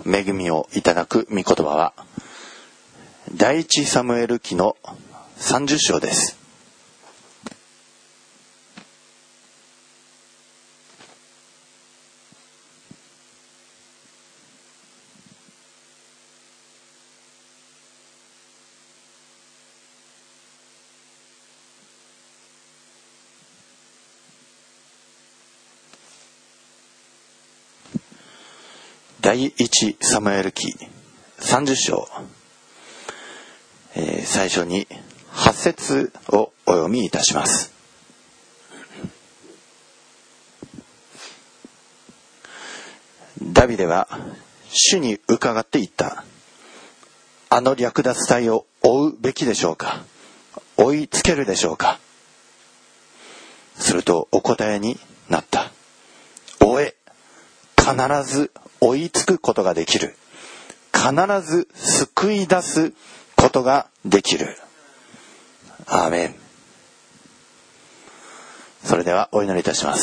恵みをいただく御言葉は第一サムエル記の30章です。第一サムエル記30章、最初に8節をお読みいたします。ダビデは主に伺っていった。あの略奪隊を追うべきでしょうか、追いつけるでしょうか。するとお答えになった。追え、必ず追いつくことができる。必ず救い出すことができる。アーメン。それではお祈りいたします。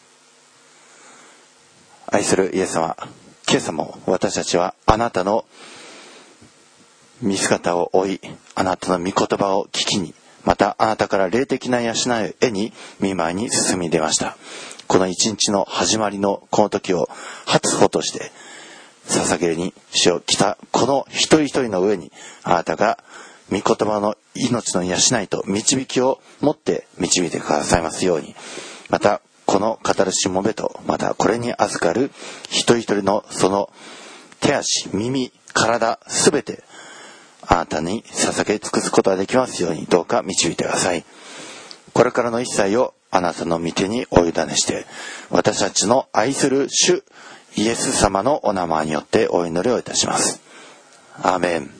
愛するイエス様、今朝も私たちはあなたの御姿を追い、あなたの御言葉を聞きに、またあなたから霊的な養いを得に御前に進み出ました。この一日の始まりのこの時を初歩として捧げるに主を来たこの一人一人の上に、あなたが御言葉の命の養いと導きを持って導いてくださいますように、またこの語るしもべと、またこれに預かる一人一人のその手足、耳、体すべてあなたに捧げ尽くすことができますように、どうか導いてください。これからの一切をあなたの御手にお委ねして、私たちの愛する主イエス様のお名前によってお祈りをいたします。アーメン。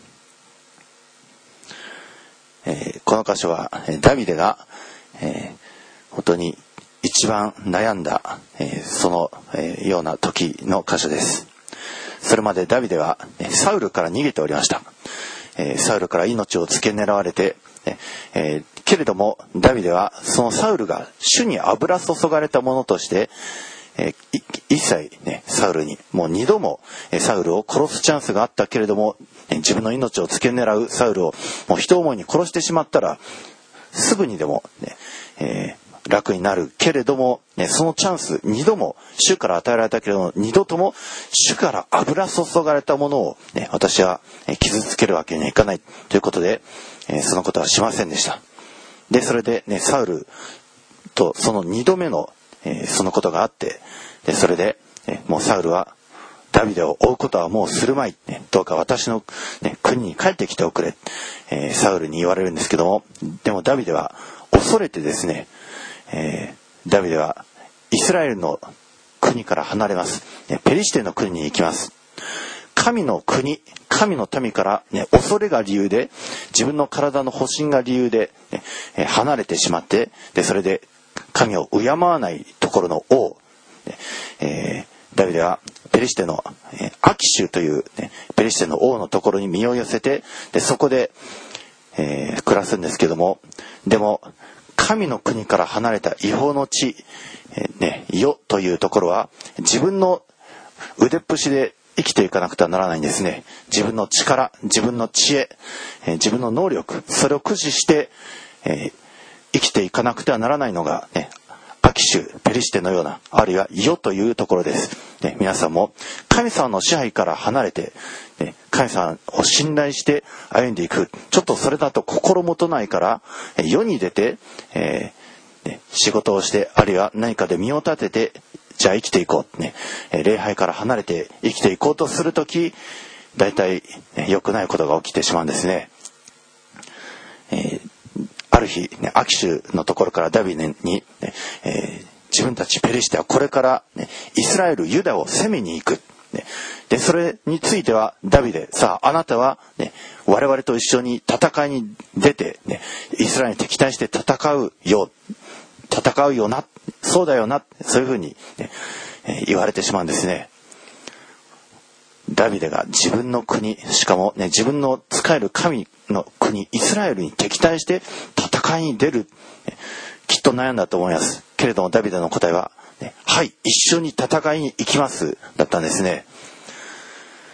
この箇所はダビデが、本当に一番悩んだ、その、ような時の箇所です。それまでダビデはサウルから逃げておりました。サウルから命を付け狙われて、けれどもダビデはそのサウルが主に油注がれたものとして、一切ね、サウルにもう二度もサウルを殺すチャンスがあったけれども、自分の命を付け狙うサウルをもう一思いに殺してしまったらすぐにでも、ね、楽になるけれども、ね、そのチャンス二度も主から与えられたけれども、二度とも主から油注がれたものを、ね、私は傷つけるわけにはいかないということで、そのことはしませんでした。でそれで、ね、サウルとその二度目のそのことがあって、でそれで、もうサウルはダビデを追うことはもうするまい、どうか私の、国に帰ってきておくれ、サウルに言われるんですけども、でもダビデは恐れてですね、ダビデはイスラエルの国から離れます。ペリシテの国に行きます。神の国、神の民から、恐れが理由で、自分の体の保身が理由で、離れてしまって、でそれで神を敬わないところの王、ダビデはペリシテのアキシュという、ペリシテの王のところに身を寄せて、でそこで、暮らすんですけども、でも神の国から離れた異邦の地、世というところは自分の腕っぷしで生きていかなくてはならないんですね。自分の力、自分の知恵、自分の能力、それを駆使して、生きていかなくてはならないのが、アキシュ、ペリシテのような、あるいは世というところです。皆さんも神様の支配から離れて、神様を信頼して歩んでいく。ちょっとそれだと心もとないから、世に出て、仕事をして、あるいは何かで身を立てて、じゃあ生きていこう、礼拝から離れて生きていこうとするとき、だいたい良くないことが起きてしまうんですね。ある日、アキシュのところからダビデに、自分たちペリシテはこれから、イスラエル、ユダを攻めに行く。でそれについてはダビデ、さああなたは、我々と一緒に戦いに出て、イスラエルに敵対して戦うよな、そうだよな、そういうふうに、言われてしまうんですね。ダビデが自分の国、しかも、自分の仕える神の国イスラエルに敵対して戦いに出る、きっと悩んだと思います。けれどもダビデの答えは、はい、一緒に戦いに行きますだったんですね。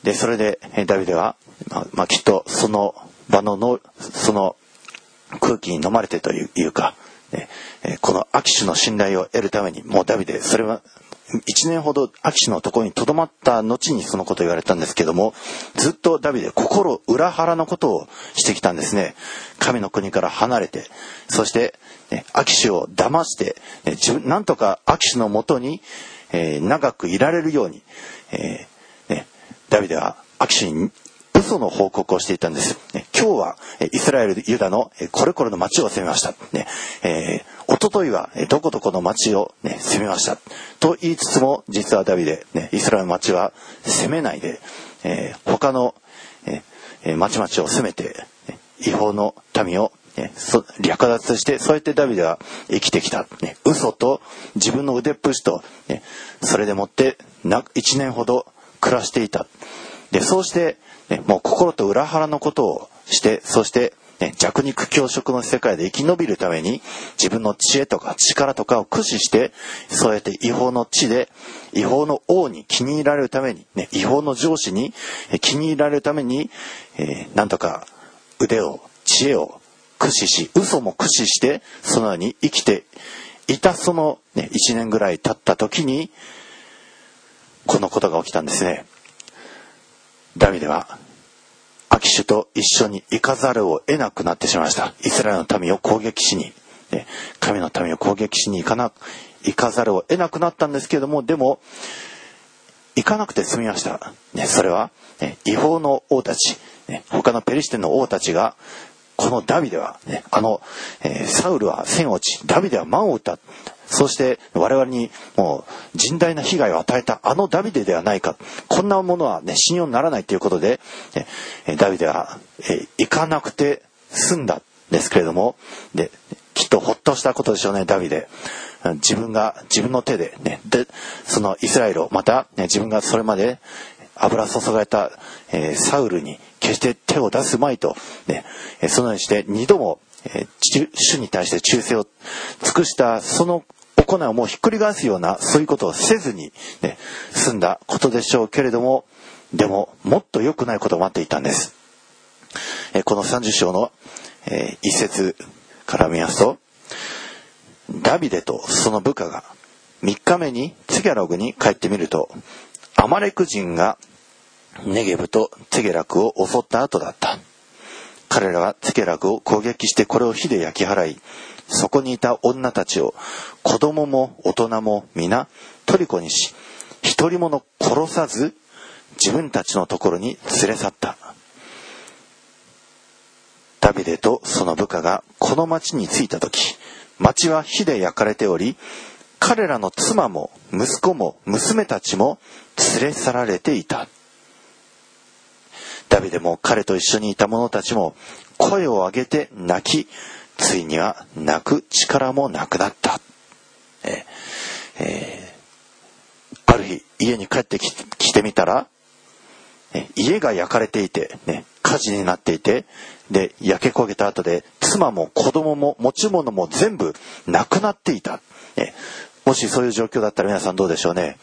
でそれでダビデは、きっとその場のその空気に飲まれてというか、このアキシュの信頼を得るために、もうダビデそれは1年ほどアキシュのところに留まった後にそのことを言われたんですけども、ずっとダビデ心裏腹のことをしてきたんですね。神の国から離れて、そして、アキシュを騙して、なんとかアキシュのもとに、長くいられるように、ダビデはアキシュに嘘の報告をしていたんです。今日はイスラエルユダのこれこれの町を攻めました。一昨日はどこどこの町を攻めましたと言いつつも、実はダビデイスラエルの町は攻めないで、他の町々を攻めて違法の民を略奪して、そうやってダビデは生きてきた。嘘と自分の腕っぷしと、それでもって1年ほど暮らしていた。でそうして、もう心と裏腹のことをして、そして、弱肉強食の世界で生き延びるために自分の知恵とか力とかを駆使して、そうやって違法の地で違法の王に気に入られるために、違法の上司に気に入られるために、なんとか腕を知恵を駆使し、嘘も駆使してそのように生きていた、その、1年ぐらい経った時にこのことが起きたんですね。ダビデはアキシュと一緒に行かざるを得なくなってしまいました。イスラエルの民を攻撃しに、神の民を攻撃しに行かざるを得なくなったんですけれども、でも行かなくて済みました。それは違法の王たち、他のペリシテの王たちが、このダビデは、サウルは千を打ち、ダビデは万を打った。そして我々にもう甚大な被害を与えたダビデではないか。こんなものは信用にならないということで、ダビデは行かなくて済んだんですけれども、できっとほっとしたことでしょうね。ダビデ自分の手で、でそのイスラエルを、また、自分がそれまで油注がれた、サウルに決して手を出すまいと、そのようにして2度も、主に対して忠誠を尽くしたその行いをもうひっくり返すような、そういうことをせずに、済んだことでしょうけれども、でももっと良くないことを待っていたんです。この30章の、一節から見ますと、ダビデとその部下が3日目にツゲラグに帰ってみると、アマレク人がネゲブとツゲラグを襲った後だった。彼らはツゲラグを攻撃して、これを火で焼き払い、そこにいた女たちを、子供も大人も皆虜にし、一人も殺さず自分たちのところに連れ去った。ダビデとその部下がこの町に着いたとき、町は火で焼かれており、彼らの妻も息子も娘たちも連れ去られていた。ダビデも彼と一緒にいた者たちも声を上げて泣き、ついには泣く力もなくなった。ある日家に帰ってきてみたら、家が焼かれていて、火事になっていて、で焼け焦げた後で妻も子供も持ち物も全部なくなっていた。もしそういう状況だったら皆さんどうでしょうね。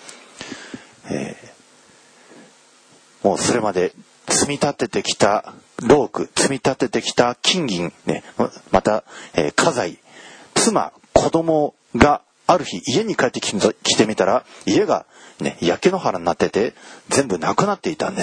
もうそれまで積み立ててきた労苦、積み立ててきた金銀、また、家財、妻、子供がある日家に帰ってきてみたら、家が、焼け野原になってて全部なくなっていたんです。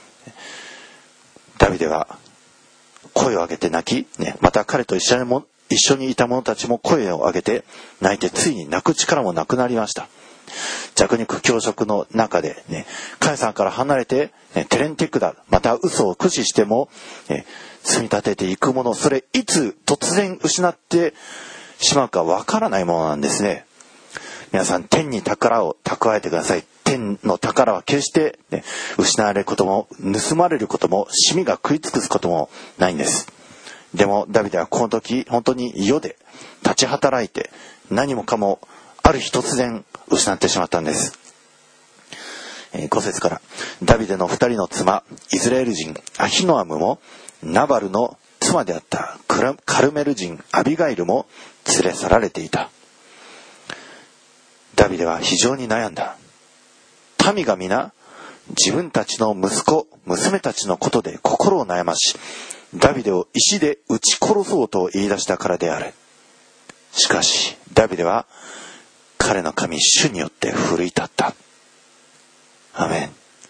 ダビデは声を上げて泣き、また彼と一緒にいた者たちも声を上げて泣いて、ついに泣く力もなくなりました。弱肉強食の中で、神様から離れて、テレンテクダ、また嘘を駆使しても、積み立てていくもの、それいつ突然失ってしまうかわからないものなんですね。皆さん、天に宝を蓄えてください。天の宝は決して、失われることも盗まれることもシミが食い尽くすこともないんです。でもダビデはこの時本当に世で立ち働いて、何もかもある日突然失ってしまったんです。5節から、ダビデの2人の妻イスラエル人アヒノアムも、ナバルの妻であったカルメル人アビガイルも連れ去られていた。ダビデは非常に悩んだ。民が皆自分たちの息子、娘たちのことで心を悩まし、ダビデを石で撃ち殺そうと言い出したからである。しかし、ダビデは彼の神主によって奮い立った。アメン。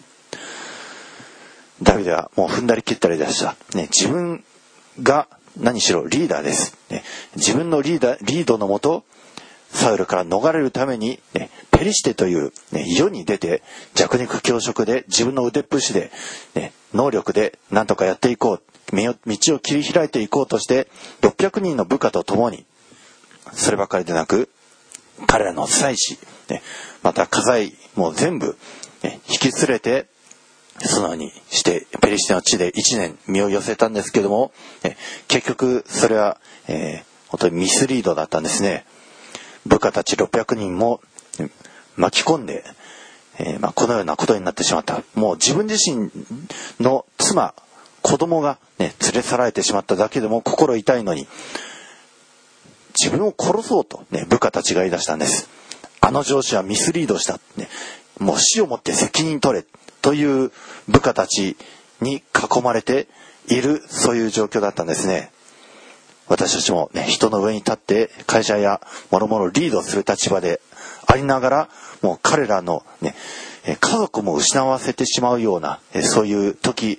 ダビデはもう踏んだり切ったりでした。自分が何しろリーダーです。自分のリードのもと、サウルから逃れるために、ペリシテという、世に出て弱肉強食で自分の腕っぷしで、能力で何とかやっていこう、道を切り開いていこうとして600人の部下と共に、そればかりでなく彼らの妻子、また家財も全部、引き連れてそのようにしてペリシテの地で1年身を寄せたんですけども、結局それは、本当にミスリードだったんですね。部下たち600人も巻き込んで、このようなことになってしまった。もう自分自身の妻、子供が、連れ去られてしまっただけでも心痛いのに、自分を殺そうと、部下たちが言い出したんです。あの上司はミスリードした、もう死をもって責任取れという部下たちに囲まれている、そういう状況だったんですね。私たちも、人の上に立って会社や諸々リードする立場でありながら、もう彼らの、家族も失わせてしまうような、そういう時、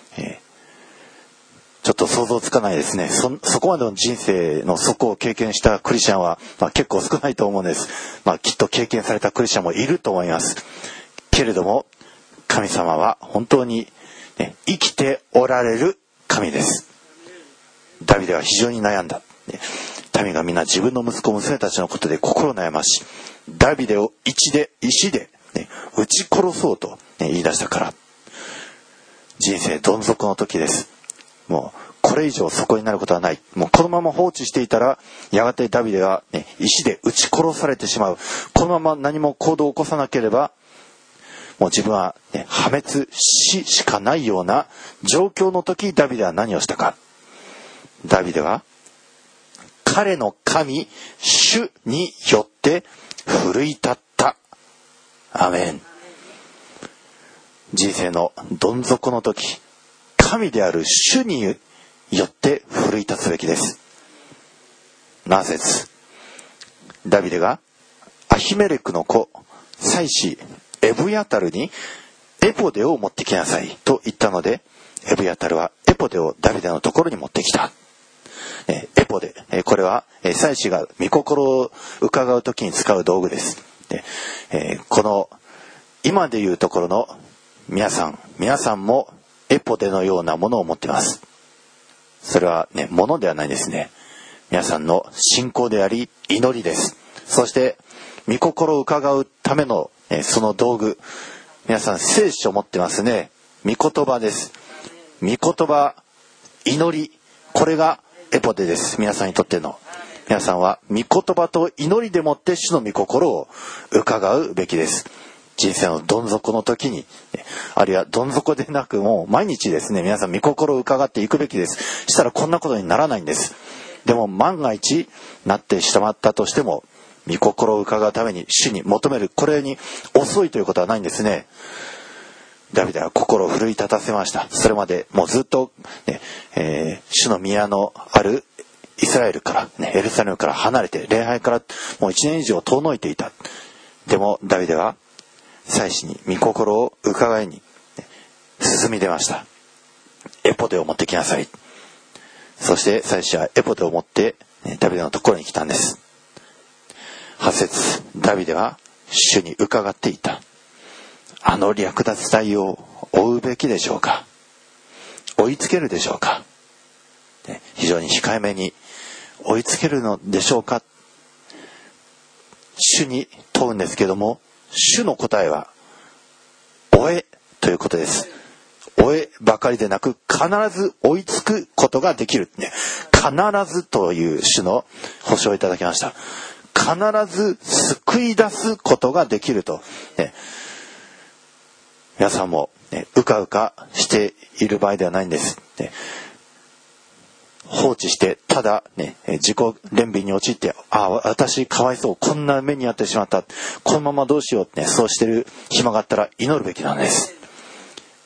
ちょっと想像つかないですね。そこまでの人生の底を経験したクリスチャンは、結構少ないと思うんです。きっと経験されたクリスチャンもいると思います。けれども神様は本当に、生きておられる神です。ダビデは非常に悩んだ。民が皆自分の息子娘たちのことで心を悩まし、ダビデを石で、撃ち殺そうと、言い出したから。人生どん底の時です。もうこれ以上そこになることはない。もうこのまま放置していたら、やがてダビデは、石で撃ち殺されてしまう。このまま何も行動を起こさなければ、もう自分は、破滅しかないような状況の時、ダビデは何をしたか。ダビデは彼の神主によって奮い立った。アメン。人生のどん底の時、神である主によって奮い立つべきです。7節、ダビデがアヒメレクの子妻子エブヤタルにエポデを持ってきなさいと言ったので、エブヤタルはエポデをダビデのところに持ってきた。エポデ、これは妻子が御心を伺うときに使う道具です。この今でいうところの皆さんもエポデのようなものを持っています。それは物ではないですね。皆さんの信仰であり祈りです。そして御心を伺うためのその道具、皆さん聖書を持ってますね。御言葉です。御言葉、祈り、これがエポデです。皆さんにとっての。皆さんは御言葉と祈りでもって主の御心を伺うべきです。人生のどん底の時に、あるいはどん底でなくもう毎日ですね、皆さん御心を伺っていくべきです。したらこんなことにならないんです。でも万が一なってしまったとしても、御心を伺うために主に求める、これに遅いということはないんですね。ダビデは心を奮い立たせました。それまでもうずっと、主の宮のあるイスラエルから、エルサレムから離れて、礼拝からもう1年以上遠のいていた。でもダビデは妻子に御心を伺いに進み出ました。エポデを持ってきなさい。そして妻子はエポデを持ってダビデのところに来たんです。8節、ダビデは主に伺っていた。あの略奪隊を追うべきでしょうか。追いつけるでしょうか。非常に控えめに追いつけるのでしょうか。主に問うんですけども、主の答えは追えということです。追えばかりでなく必ず追いつくことができる。必ずという主の保証をいただきました。必ず救い出すことができると。皆さんも、うかうかしている場合ではないんです。放置してただ、自己憐憫に陥って、私かわいそう、こんな目に遭ってしまった、このままどうしようって、そうしてる暇があったら祈るべきなんです。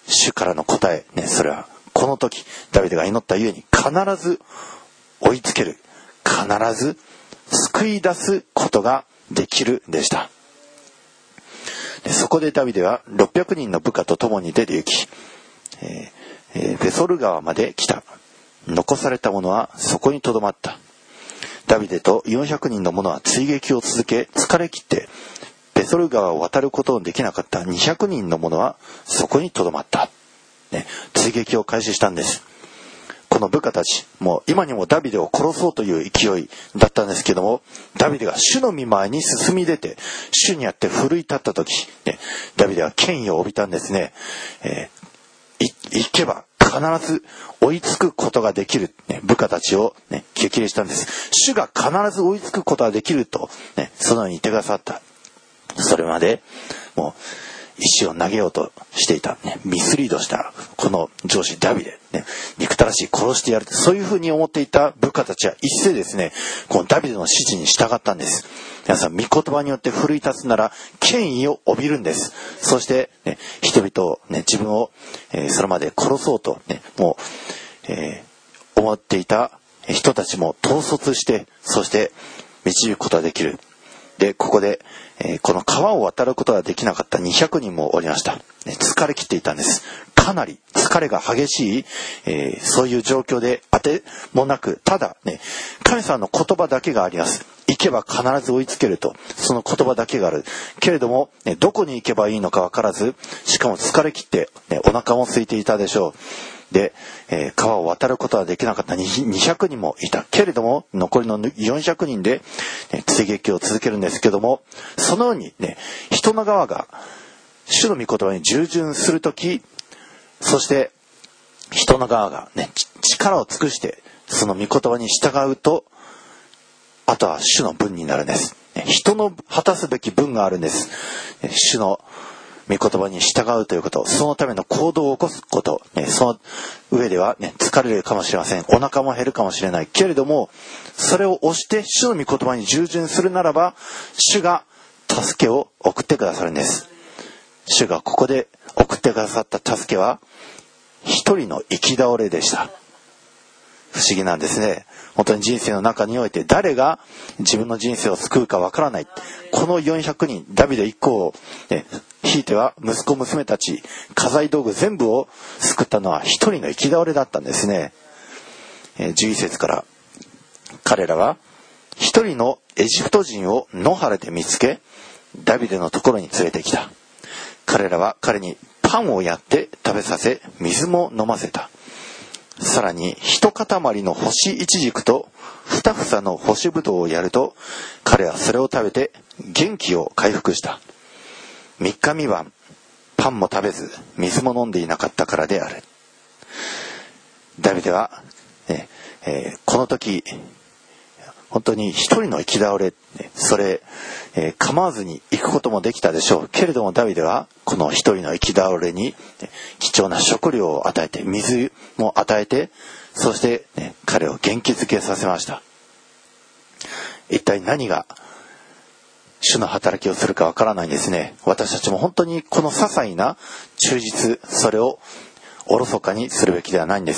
主からの答え、それはこの時ダビデが祈ったゆえに必ず追いつける、必ず救い出すことができるでした。でそこでダビデは600人の部下と共に出て行き、ベソル川まで来た。残された者はそこにとどまった。ダビデと400人の者は追撃を続け、疲れ切ってベソル川を渡ることのできなかった200人の者はそこにとどまった、追撃を開始したんです。この部下たち、もう今にもダビデを殺そうという勢いだったんですけども、ダビデが主の御前に進み出て主にあって奮い立った時、ダビデは権威を帯びたんですね。行けば必ず追いつくことができる、部下たちを、激励したんです。主が必ず追いつくことができると、そのように言ってくださった。それまでもう石を投げようとしていた、ミスリードしたこの上司ダビデ、憎たらしい、殺してやる、そういうふうに思っていた部下たちは一斉ですね、このダビデの指示に従ったんです。皆さん、御言葉によって奮い立つなら権威を帯びるんです。そして、人々を、自分を、それまで殺そうと、もう、思っていた人たちも統率して、そして導くことができる。でここで、この川を渡ることができなかった200人もおりました。疲れ切っていたんです。かなり疲れが激しい、そういう状況で当てもなく、ただ神様の言葉だけがあります。行けば必ず追いつけると、その言葉だけがあるけれども、どこに行けばいいのか分からず、しかも疲れ切って、お腹も空いていたでしょう。で、川を渡ることはできなかった200人もいたけれども、残りの400人で、追撃を続けるんですけども、そのように人の側が主の御言葉に従順するとき、そして人の側が力を尽くしてその御言葉に従うと、あとは主の分になるんです。人の果たすべき分があるんです。主の御言葉に従うということ、そのための行動を起こすこと、その上では疲れるかもしれません。お腹も減るかもしれないけれども、それを押して主の御言葉に従順するならば、主が助けを送ってくださるんです。主がここで送ってくださった助けは一人の生き倒れでした。不思議なんですね。本当に人生の中において誰が自分の人生を救うかわからない。この400人、ダビデ一行を、ひいては息子娘たち、家財道具全部を救ったのは一人の生き倒れだったんですね。11節から彼らは一人のエジプト人を野原で見つけ、ダビデのところに連れてきた。彼らは彼にパンをやって食べさせ、水も飲ませた。さらに一塊の干しイチジクと2房の干しぶどうをやると、彼はそれを食べて元気を回復した。3日3晩パンも食べず水も飲んでいなかったからである。ダビデは、この時本当に一人の生き倒れ、それ、構わずに行くこともできたでしょうけれども、ダビデはこの一人の生き倒れに貴重な食料を与えて、水も与えて、そして、彼を元気づけさせました。一体何が主の働きをするかわからないんですね。私たちも本当にこの些細な忠実、それをおろそかにするべきではないんです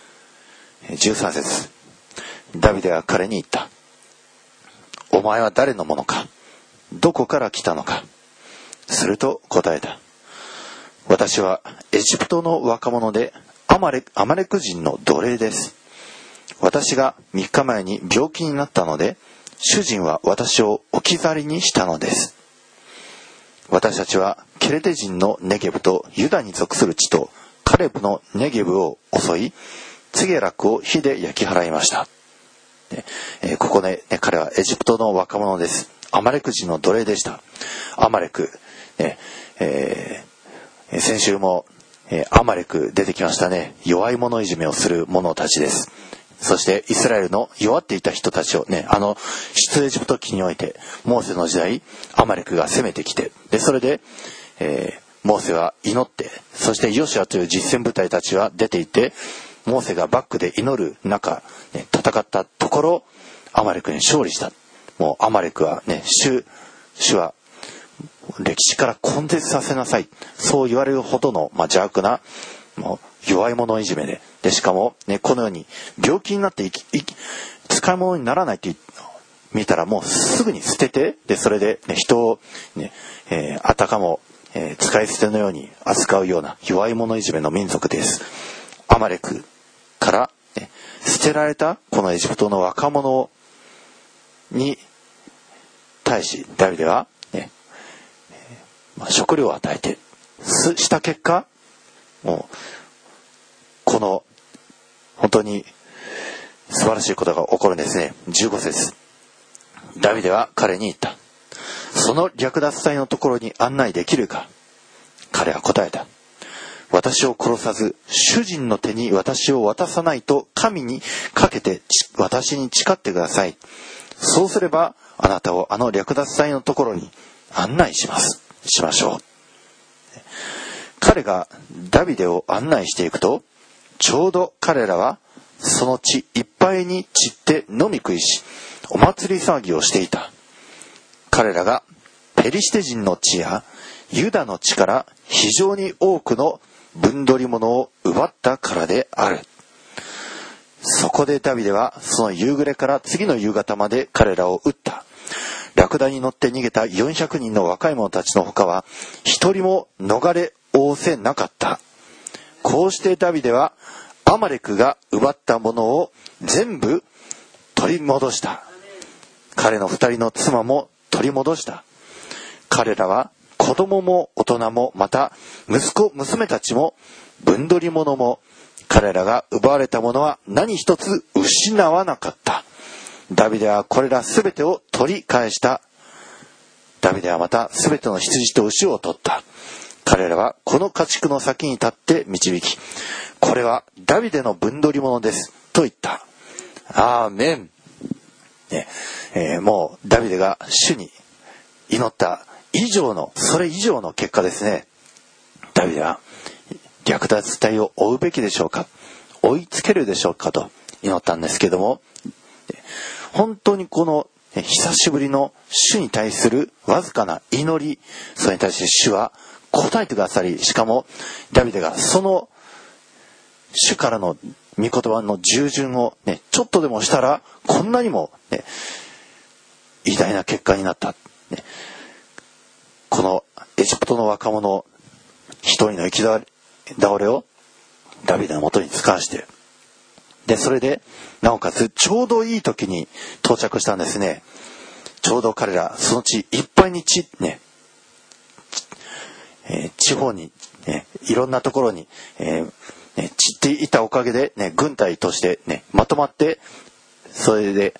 。13節、ダビデは彼に言った。お前は誰のものか、どこから来たのか。すると答えた。私はエジプトの若者でアマレク人の奴隷です。私が3日前に病気になったので、主人は私を置き去りにしたのです。私たちはケレテ人のネゲブとユダに属する地とカレブのネゲブを襲い、ツゲラクを火で焼き払いました。ここで、彼はエジプトの若者です。アマレク人の奴隷でした。アマレク、先週も、アマレク出てきましたね。弱い者いじめをする者たちです。そしてイスラエルの弱っていた人たちを出エジプト記において、モーセの時代アマレクが攻めてきて、でそれで、モーセは祈って、そしてヨシュアという実戦部隊たちは出て行って、モーセがバックで祈る中、戦ったところアマレクに勝利した。もうアマレクは主は歴史から根絶させなさい、そう言われるほどの、邪悪なもう弱い者いじめで、しかも、このように病気になって使い物にならないって見たらもうすぐに捨てて、それで、人を、あたかも、使い捨てのように扱うような弱い者いじめの民族です。アマレクから、捨てられたこのエジプトの若者に対しダビデは、食料を与えてした結果、もうこの本当に素晴らしいことが起こるんですね。15節、ダビデは彼に言った。その略奪隊のところに案内できるか。彼は答えた。私を殺さず主人の手に私を渡さないと神にかけて私に誓ってください。そうすればあなたをあの略奪隊のところに案内しましょう。彼がダビデを案内していくと、ちょうど彼らはその地いっぱいに散って飲み食いし、お祭り騒ぎをしていた。彼らがペリシテ人の地やユダの地から非常に多くの分取り物を奪ったからである。そこでダビデはその夕暮れから次の夕方まで彼らを撃った。ラクダに乗って逃げた400人の若い者たちのほかは一人も逃れおせなかった。こうしてダビデはアマレクが奪ったものを全部取り戻した。彼の2人の妻も取り戻した。彼らは子供も大人もまた息子娘たちも分取り物も彼らが奪われたものは何一つ失わなかった。ダビデはこれらすべてを取り返した。ダビデはまたすべての羊と牛を取った。彼らはこの家畜の先に立って導き、これはダビデの分取り物ですと言った。アーメン。もうダビデが主に祈ったそれ以上の結果ですね。ダビデは略奪隊を追うべきでしょうか、追いつけるでしょうかと祈ったんですけども、本当にこの久しぶりの主に対するわずかな祈り、それに対して主は答えてくださり、しかもダビデがその主からの御言葉の従順を、ちょっとでもしたらこんなにも、偉大な結果になった、このエジプトの若者一人の行き倒れをダビデのもとに使わして、それでなおかつちょうどいい時に到着したんですね。ちょうど彼らその地いっぱいに地方に、いろんなところに、散っていたおかげで、軍隊として、まとまって、それで、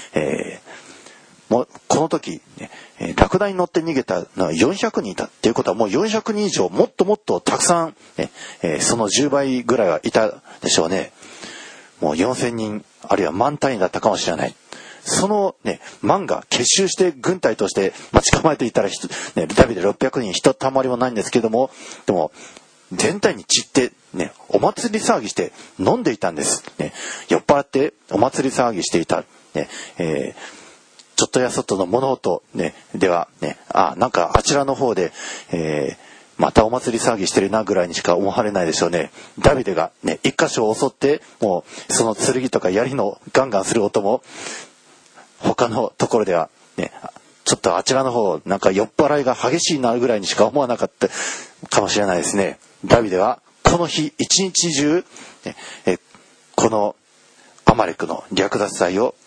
もうこの時、ラクダに乗って逃げたのは400人いたっていうことは、もう400人以上もっともっとたくさん、その10倍ぐらいはいたでしょうね。もう4000人あるいは万単位だったかもしれない。その万が結集して軍隊として待ち構えていたら、ダビデ600人ひとたまりもないんですけども、でも全体に散ってお祭り騒ぎして飲んでいたんです。酔っ払ってお祭り騒ぎしていた。ちょっとやそっとの物音、では、なんかあちらの方で、またお祭り騒ぎしてるなぐらいにしか思われないでしょうね。ダビデが一箇所を襲って、もうその剣とか槍のガンガンする音も、他のところではちょっとあちらの方なんか酔っ払いが激しいなぐらいにしか思わなかったかもしれないですね。ダビデはこの日一日中、このアマレクの略奪隊を、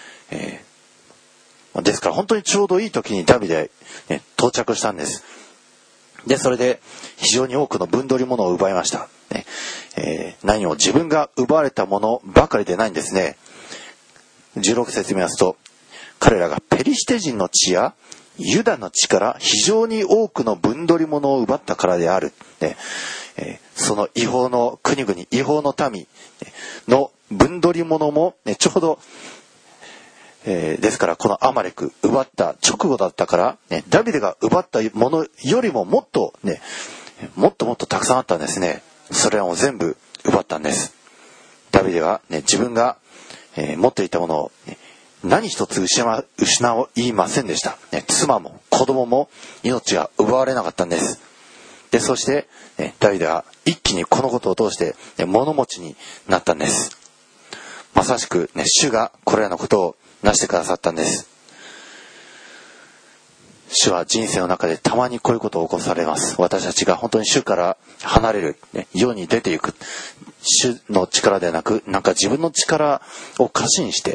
ですから本当にちょうどいい時にダビデ、到着したんです。それで非常に多くの分取り物を奪いました。何も自分が奪われたものばかりでないんですね。16節見ますと、彼らがペリシテ人の地やユダの地から非常に多くの分取り物を奪ったからである。その違法の国々、違法の民の分取り物も、ちょうど、ですからこのアマレク奪った直後だったから、ダビデが奪ったものよりももっともっとたくさんあったんですね。それらも全部奪ったんです。ダビデは、自分が持っていたものを、 何一つ失いませんでした。妻も子供も命が奪われなかったんです。で、そして、ダビデは一気にこのことを通して物持ちになったんです。まさしく、主がこれらのことをなしてくださったんです。主は人生の中でたまにこういうことを起こされます。私たちが本当に主から離れる、世に出ていく。主の力ではなく、自分の力を過信して、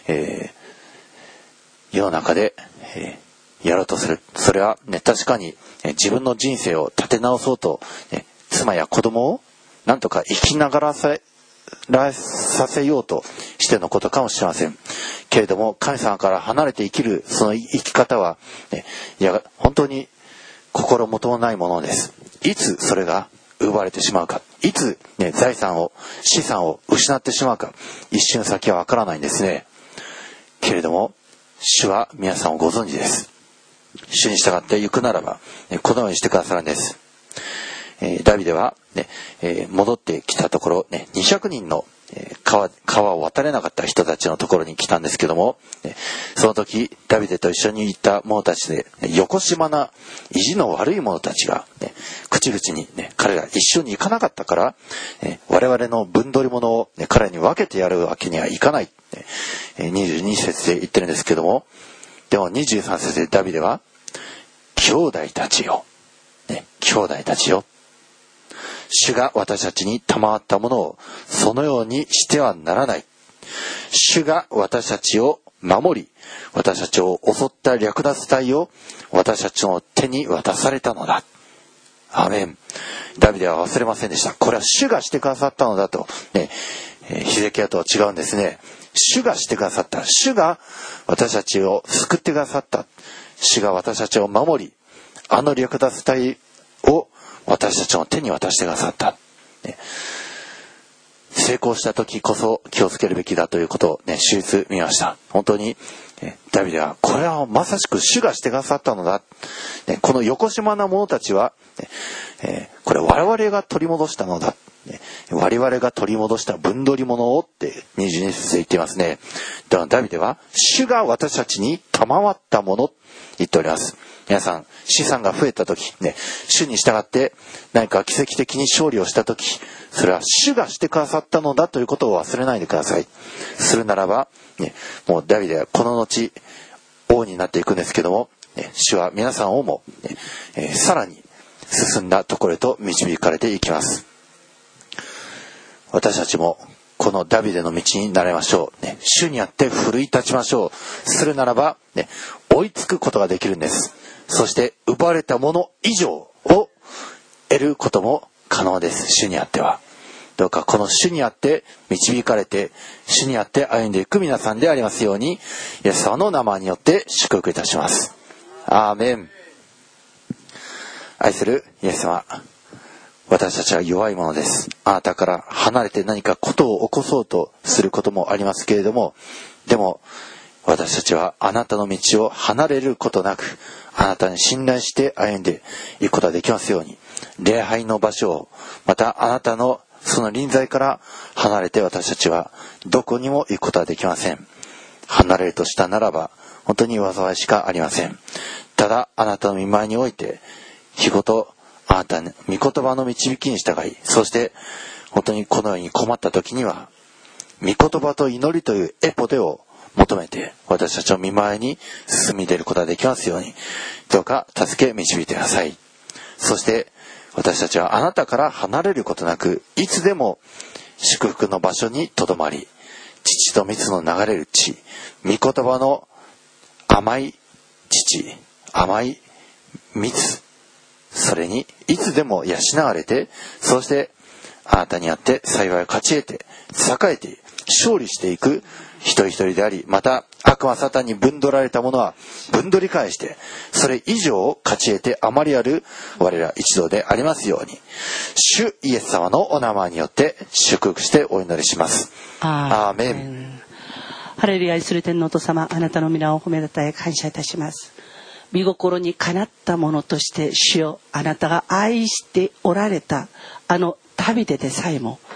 世の中で、やろうとする。それは、確かに、自分の人生を立て直そうと、妻や子供をなんとか生きながらさせようとしてのことかもしれません。けれども、神様から離れて生きるその生き方は、本当に心もともないものです。いつそれが奪われてしまうか、いつ、財産を資産を失ってしまうか、一瞬先はわからないんですね。けれども主は皆さんをご存知です。主に従って行くならば、このようにしてくださるんです。ダビデは、戻ってきたところ、200人の川を渡れなかった人たちのところに来たんですけども、その時ダビデと一緒に行った者たちで、よこしまな意地の悪い者たちが、口々に、彼ら一緒に行かなかったから、我々の分取り物を、彼に分けてやるわけにはいかない、22節で言ってるんですけども、でも23節でダビデは、兄弟たちよ、兄弟たちよ、主が私たちに賜ったものをそのようにしてはならない。主が私たちを守り、私たちを襲った略奪隊を私たちの手に渡されたのだ。アーメン。ダビデは忘れませんでした。これは主がしてくださったのだと、ヒゼキヤとは違うんですね。主がしてくださった。主が私たちを救ってくださった。主が私たちを守り、あの略奪隊を私たちの手に渡してくださった。成功した時こそ気をつけるべきだということを手術見ました。本当にダビデはこれはまさしく主がしてくださったのだ。このよこしまな者たちは、これ我々が取り戻したのだ。我々が取り戻した分取り物をって22節で言っていますね。だからダビデは主が私たちに賜ったものと言っております。皆さん資産が増えた時、主に従って何か奇跡的に勝利をした時、それは主がしてくださったのだということを忘れないでください。するならば、もうダビデはこの後王になっていくんですけども、主は皆さんをも、さらに進んだところへと導かれていきます。私たちもこのダビデの道になれましょう。主にあって奮い立ちましょう。するならば、追いつくことができるんです。そして奪われたもの以上を得ることも可能です。主にあっては。どうかこの主にあって導かれて、主にあって歩んでいく皆さんでありますように、イエス様の名前によって祝福いたします。アーメン。愛するイエス様、私たちは弱いものです。あなたから離れて何かことを起こそうとすることもありますけれども、でも私たちはあなたの道を離れることなく、あなたに信頼して歩んでいくことができますように、礼拝の場所を、またあなたのその臨在から離れて私たちはどこにも行くことはできません。離れるとしたならば本当に災いしかありません。ただあなたの御前において日ごとあなたの御言葉の導きに従い、そして本当にこのように困った時には御言葉と祈りというエポデを求めて私たちの御前に進み出ることができますように、どうか助け導いてください。そして私たちはあなたから離れることなく、いつでも祝福の場所にとどまり、乳と蜜の流れる地、御言葉の甘い乳、甘い蜜、それにいつでも養われて、そしてあなたにあって幸いを勝ち得て栄えて勝利していく一人一人であり、また悪魔サタンに分取られたものは分取り返して、それ以上を勝ち得てあまりある我ら一同でありますように、主イエス様のお名前によって祝福してお祈りします。アーメン。 ハレルヤ。愛する天皇と様、あなたの皆を褒めたたえ感謝いたします。御心にかなったものとして主よ、あなたが愛しておられたあのダビデでさえも、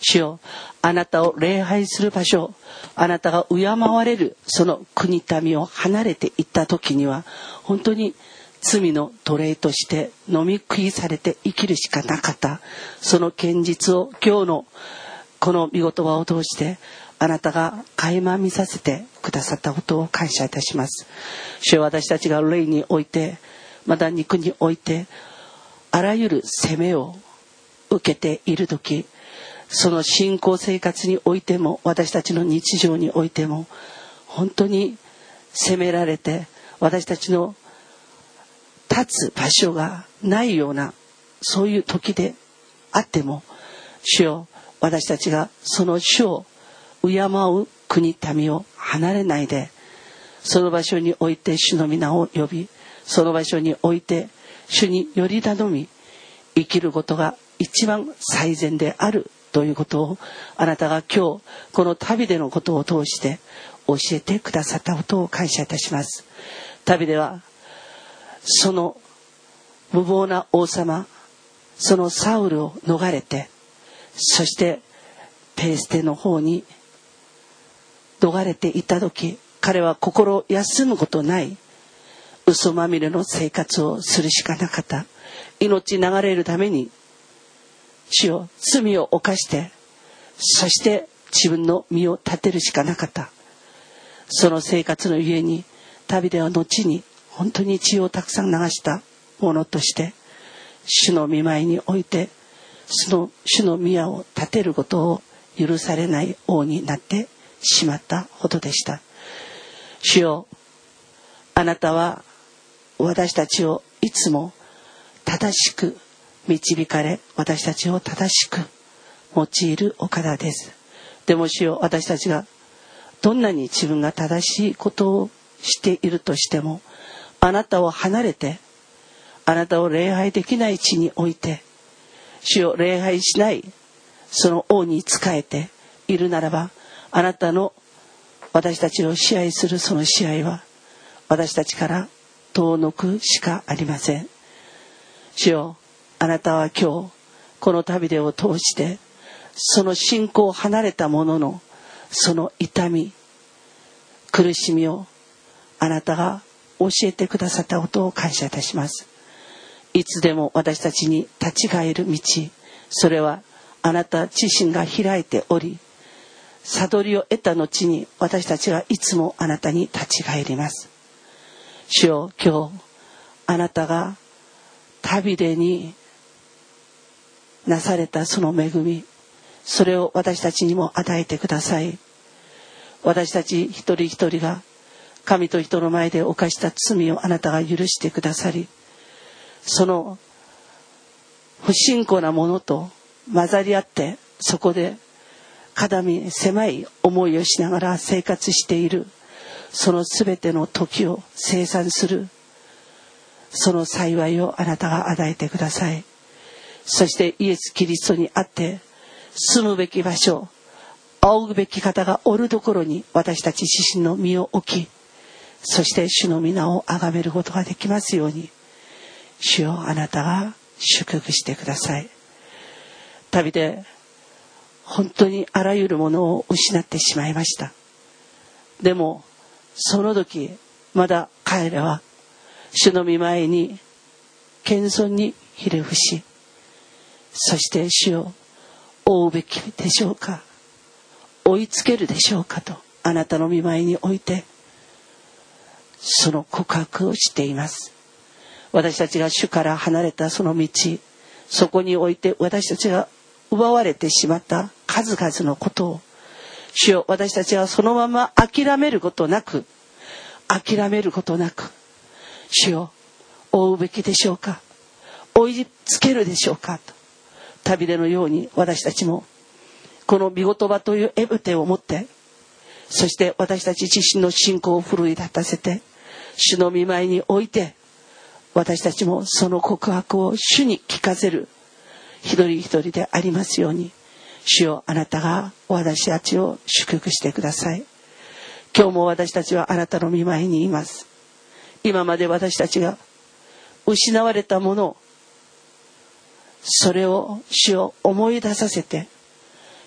主よ、あなたを礼拝する場所、あなたが敬われるその国民を離れていった時には、本当に罪の奴隷として飲み食いされて生きるしかなかった。その現実を今日のこの御言葉を通してあなたが垣間見させてくださったことを感謝いたします。主よ、私たちが霊において、また肉においてあらゆる責めを受けている時、その信仰生活においても私たちの日常においても本当に責められて、私たちの立つ場所がないようなそういう時であっても、主よ、私たちがその主を敬う国民を離れないで、その場所において主の皆を呼び、その場所において主により頼み生きることが一番最善であるということを、あなたが今日この旅でのことを通して教えてくださったことを感謝いたします。旅ではその無謀な王様、そのサウルを逃れて、そしてペーステの方に逃れていた時、彼は心休むことない嘘まみれの生活をするしかなかった。命流れるために主よ、罪を犯して、そして自分の身を立てるしかなかった。その生活のゆえに旅では後に本当に血をたくさん流したものとして主の御前において、その主の宮を建てることを許されない王になってしまったほどでした。主よ、あなたは私たちをいつも正しく導かれ、私たちを正しく用いるお方です。でも主よ、私たちがどんなに自分が正しいことをしているとしても、あなたを離れて、あなたを礼拝できない地において、主を礼拝しないその王に仕えているならば、あなたの私たちを支配するその支配は私たちから遠のくしかありません。主よ、あなたは今日この旅でを通してその信仰を離れた者のその痛み、苦しみをあなたが教えてくださったことを感謝いたします。いつでも私たちに立ち返る道、それはあなた自身が開いており、悟りを得た後に私たちはいつもあなたに立ち返ります。主よ、今日あなたが旅でになされたその恵み、それを私たちにも与えてください。私たち一人一人が神と人の前で犯した罪をあなたが許してくださり、その不信仰なものと混ざり合って、そこで狭い思いをしながら生活している、そのすべての時を清算するその幸いをあなたが与えてください。そしてイエス・キリストにあって住むべき場所、仰ぐべき方がおるところに私たち自身の身を置き、そして主の皆を崇めることができますように、主よ、あなたが祝福してください。旅で本当にあらゆるものを失ってしまいました。でもその時まだ彼らは主の御前に謙遜にひれ伏し、そして主を追うべきでしょうか、追いつけるでしょうかとあなたの御前においてその告白をしています。私たちが主から離れたその道、そこにおいて私たちが奪われてしまった数々のことを、主よ、私たちはそのまま諦めることなく、主よ、追うべきでしょうか、追いつけるでしょうかと、旅でのように私たちもこの御言葉というエブテを持って、そして私たち自身の信仰を奮い立たせて主の御前において、私たちもその告白を主に聞かせる一人一人でありますように、主よ、あなたが私たちを祝福してください。今日も私たちはあなたの御前にいます。今まで私たちが失われたもの、それを主を思い出させて、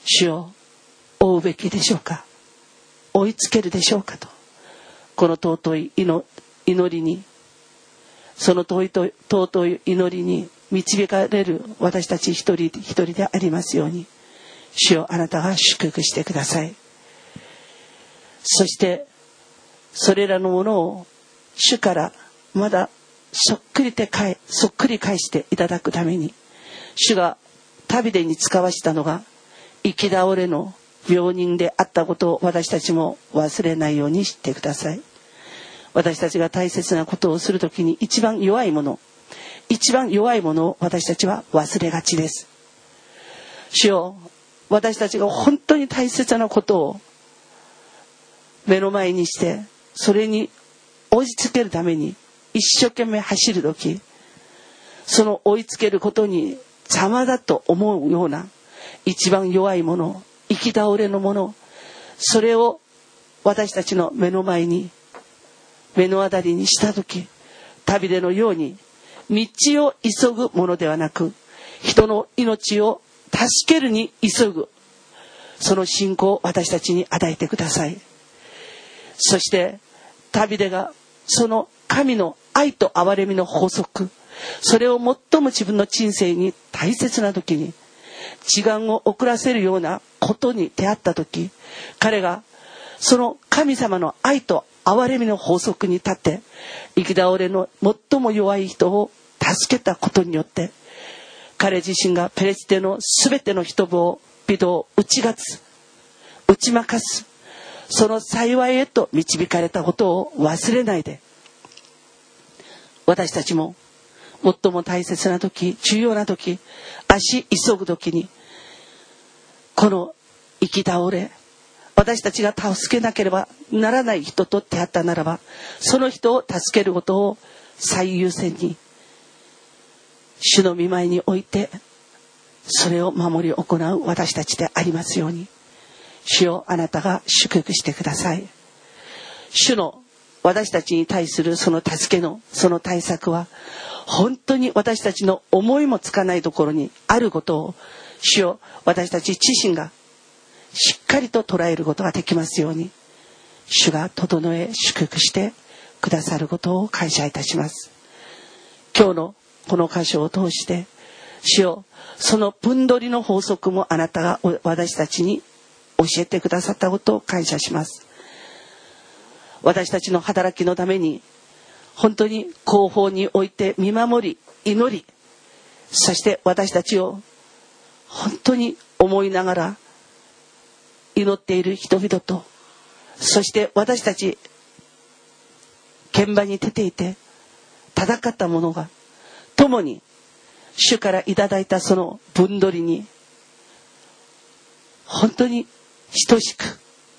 主を追うべきでしょうか、追いつけるでしょうかと、この尊い祈りに、その尊い祈りに導かれる私たち一人一人でありますように、主よ、あなたが祝福してください。そしてそれらのものを主からまだそっくり返していただくために、主がダビデに使わしたのが行き倒れの病人であったことを私たちも忘れないようにしてください。私たちが大切なことをするときに一番弱いものを私たちは忘れがちです。主よ、私たちが本当に大切なことを目の前にして、それに追いつけるために一生懸命走るとき、その追いつけることに邪魔だと思うような一番弱いもの、行き倒れのもの、それを私たちの目の前に、目の当たりにしたとき、ダビデのように道を急ぐものではなく、人の命を助けるに急ぐ、その信仰を私たちに与えてください。そしてダビデがその神の愛と憐れみの法則、それを最も自分の人生に大切な時に時間を遅らせるようなことに出会った時、彼がその神様の愛と憐れみの法則に立って行き倒れの最も弱い人を助けたことによって、彼自身がペレステのすべての人々を打ち負かす、その幸いへと導かれたことを忘れないで、私たちも最も大切な時、重要な時、足急ぐ時に、この行き倒れ、私たちが助けなければならない人と出会ったならば、その人を助けることを最優先に主の御前に置いて、それを守り行う私たちでありますように、主よ、あなたが祝福してください。主の私たちに対するその助けのその対策は、本当に私たちの思いもつかないところにあることを、主よ、私たち自身がしっかりと捉えることができますように、主が整え祝福してくださることを感謝いたします。今日のこの箇所を通して、主よ、その分取りの法則もあなたが私たちに教えてくださったことを感謝します。私たちの働きのために本当に後方に置いて見守り祈り、そして私たちを本当に思いながら祈っている人々と、そして私たち現場に出ていて戦った者が共に主からいただいたその分取りに本当に等しく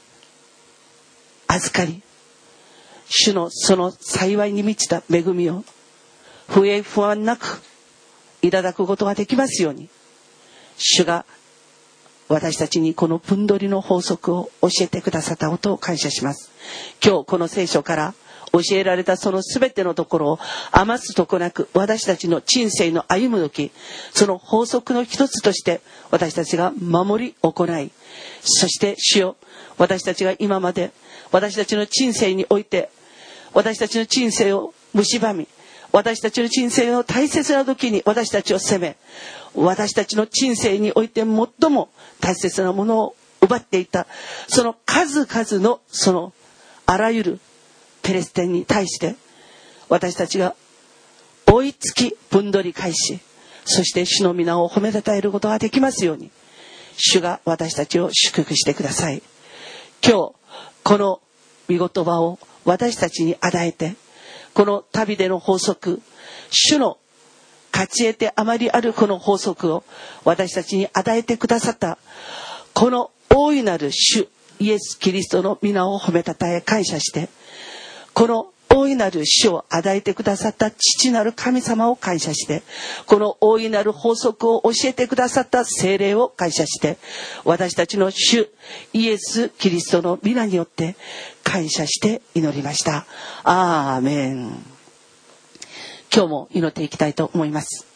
預かり、主のその幸いに満ちた恵みを不栄不安なくいただくことができますように、主が私たちにこの分取りの法則を教えてくださったことを感謝します。今日この聖書から教えられたその全てのところを余すとこなく私たちの人生の歩む時、その法則の一つとして私たちが守り行い、そして主よ、私たちが今まで私たちの人生において私たちの人生を蝕み、私たちの人生の大切な時に私たちを責め、私たちの人生において最も大切なものを奪っていたその数々のそのあらゆるペレステに対して私たちが追いつき分取り返し、そして主の皆を褒めたたえることができますように、主が私たちを祝福してください。今日この御言葉を私たちに与えて、このダビデの法則、主の勝ち得てあまりあるこの法則を私たちに与えてくださったこの大いなる主イエス・キリストの皆を褒めたたえ感謝して、この大いなる主を与えてくださった父なる神様を感謝して、この大いなる法則を教えてくださった聖霊を感謝して、私たちの主イエス・キリストの皆によって感謝して祈りました。アーメン。今日も祈っていきたいと思います。